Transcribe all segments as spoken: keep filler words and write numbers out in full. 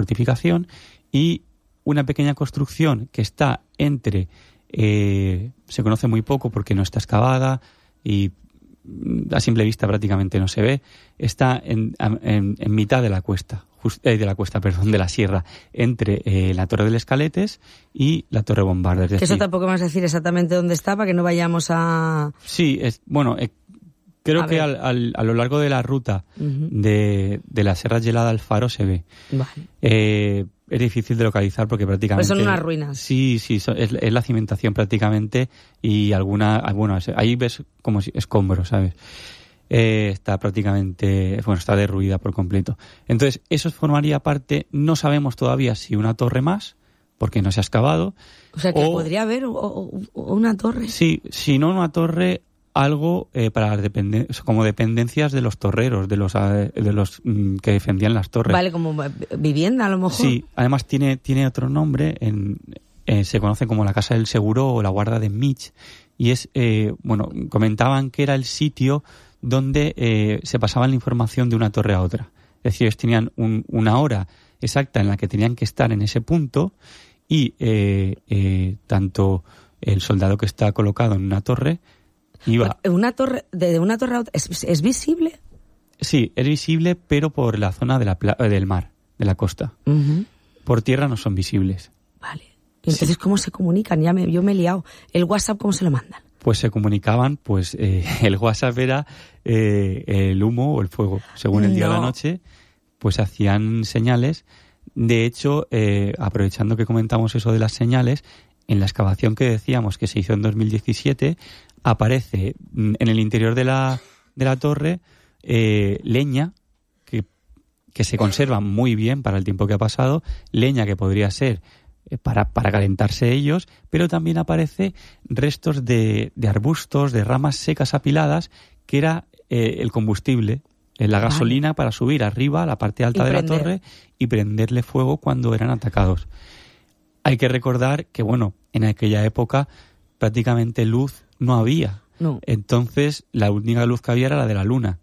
fortificación, y una pequeña construcción que está entre, eh, se conoce muy poco porque no está excavada y a simple vista prácticamente no se ve, está en, en, en mitad de la cuesta, just, eh, de la cuesta, perdón, de la sierra, entre eh, la Torre del Escaletes y la Torre Bombarda. Es decir, que eso tampoco vamos a decir exactamente dónde está para que no vayamos a... Sí, es, bueno, eh, creo a que al, al, a lo largo de la ruta uh-huh. de, de la Serra Gelada al Faro se ve. Vale. Eh, es difícil de localizar porque prácticamente... Pues son unas ruinas. Sí, sí, son, es, es la cimentación prácticamente y alguna... Bueno, ahí ves como si escombros, ¿sabes? Eh, está prácticamente... Bueno, está derruida por completo. Entonces, eso formaría parte... No sabemos todavía si una torre más, porque no se ha excavado. O sea, que o, podría haber o, o, o una torre. Sí, si no una torre... algo eh, para las dependen- como dependencias de los torreros, de los eh, de los mm, que defendían las torres. Vale, como vivienda a lo mejor. Sí, además tiene tiene otro nombre, en, eh, se conoce como la Casa del Seguro o la Guarda de Mich, y es, eh, bueno, comentaban que era el sitio donde eh, se pasaba la información de una torre a otra. Es decir, ellos tenían un, una hora exacta en la que tenían que estar en ese punto y eh, eh, tanto el soldado que está colocado en una torre iba... Una torre, de una torre a otra, ¿es, es visible? Sí, es visible, pero por la zona de la pla- del mar, de la costa. Uh-huh. Por tierra no son visibles. Vale. Entonces, sí. ¿Cómo se comunican? Ya me, yo me he liado. ¿El WhatsApp cómo se lo mandan? Pues se comunicaban, pues eh, el WhatsApp era eh, el humo o el fuego. Según el día no. o la noche, pues hacían señales. De hecho, eh, aprovechando que comentamos eso de las señales, en la excavación que decíamos que se hizo en dos mil diecisiete, aparece en el interior de la, de la torre eh, leña que, que se conserva muy bien para el tiempo que ha pasado, leña que podría ser eh, para, para calentarse ellos, pero también aparece restos de, de arbustos, de ramas secas apiladas, que era eh, el combustible, eh, la gasolina vale. para subir arriba a la parte alta de la torre y prenderle fuego cuando eran atacados. Hay que recordar que, bueno, en aquella época prácticamente luz no había. No. Entonces, la única luz que había era la de la luna.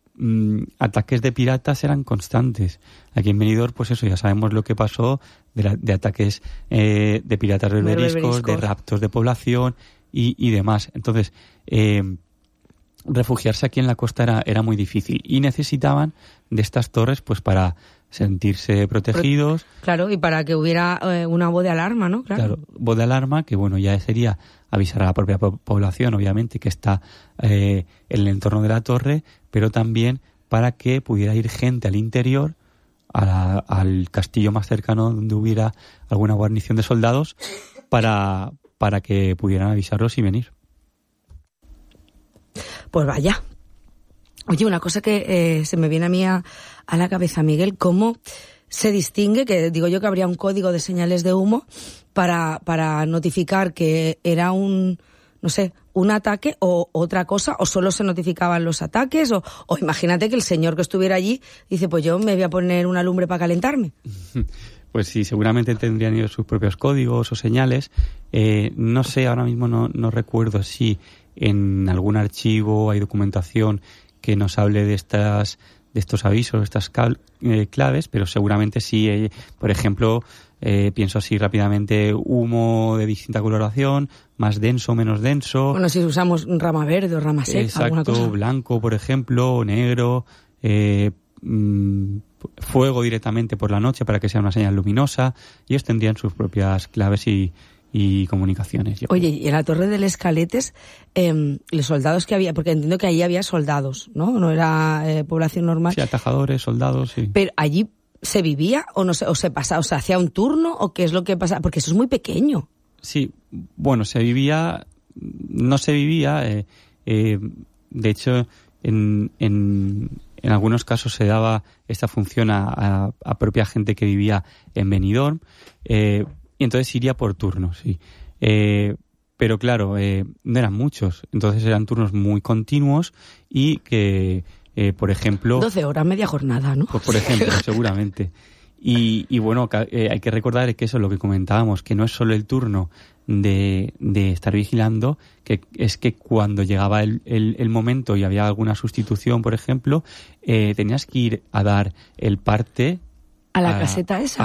Mm, ataques de piratas eran constantes. Aquí en Benidorm, pues eso, ya sabemos lo que pasó de, la, de ataques eh, de piratas berberiscos, de raptos de población y, y demás. Entonces, eh, refugiarse aquí en la costa era, era muy difícil y necesitaban de estas torres pues para sentirse protegidos. Claro, y para que hubiera eh, una voz de alarma, ¿no? Claro. Claro, voz de alarma que, bueno, ya sería avisar a la propia po- población, obviamente, que está eh, en el entorno de la torre, pero también para que pudiera ir gente al interior, a la, al castillo más cercano donde hubiera alguna guarnición de soldados, para, para que pudieran avisarlos y venir. Pues vaya. Oye, una cosa que eh, se me viene a mí a, a la cabeza, Miguel, ¿cómo se distingue? Que digo yo que habría un código de señales de humo para, para notificar que era un, no sé, un ataque o otra cosa, o solo se notificaban los ataques, o, o imagínate que el señor que estuviera allí dice, pues yo me voy a poner una lumbre para calentarme. Pues sí, seguramente tendrían ellos sus propios códigos o señales. Eh, no sé, ahora mismo no, no recuerdo si en algún archivo hay documentación que nos hable de estas de estos avisos, de estas cal, eh, claves, pero seguramente sí, eh, por ejemplo, eh, pienso así rápidamente, humo de distinta coloración, más denso, menos denso. Bueno, si usamos rama verde o rama seca, exacto, alguna cosa. Blanco, por ejemplo, o negro, eh, mmm, fuego directamente por la noche para que sea una señal luminosa. Ellos tendrían sus propias claves y y comunicaciones. Yo Oye, creo. y en la Torre del Escaletes, eh, los soldados que había, porque entiendo que allí había soldados, ¿no? No era eh, población normal. Sí, atajadores, soldados, sí. Pero allí se vivía o no se, o se pasaba, o se hacía un turno o qué es lo que pasaba, porque eso es muy pequeño. Sí, bueno, se vivía, no se vivía, eh, eh, de hecho, en, en, en algunos casos se daba esta función a, a, a propia gente que vivía en Benidorm, eh, y entonces iría por turnos, sí. Eh, pero claro, eh, no eran muchos, entonces eran turnos muy continuos y que, eh, por ejemplo... doce horas, media jornada, ¿no? Pues por ejemplo, seguramente. Y, y bueno, eh, hay que recordar que eso es lo que comentábamos, que no es solo el turno de, de estar vigilando, que es que cuando llegaba el, el, el momento y había alguna sustitución, por ejemplo, eh, tenías que ir a dar el parte... ¿A la a, caseta esa?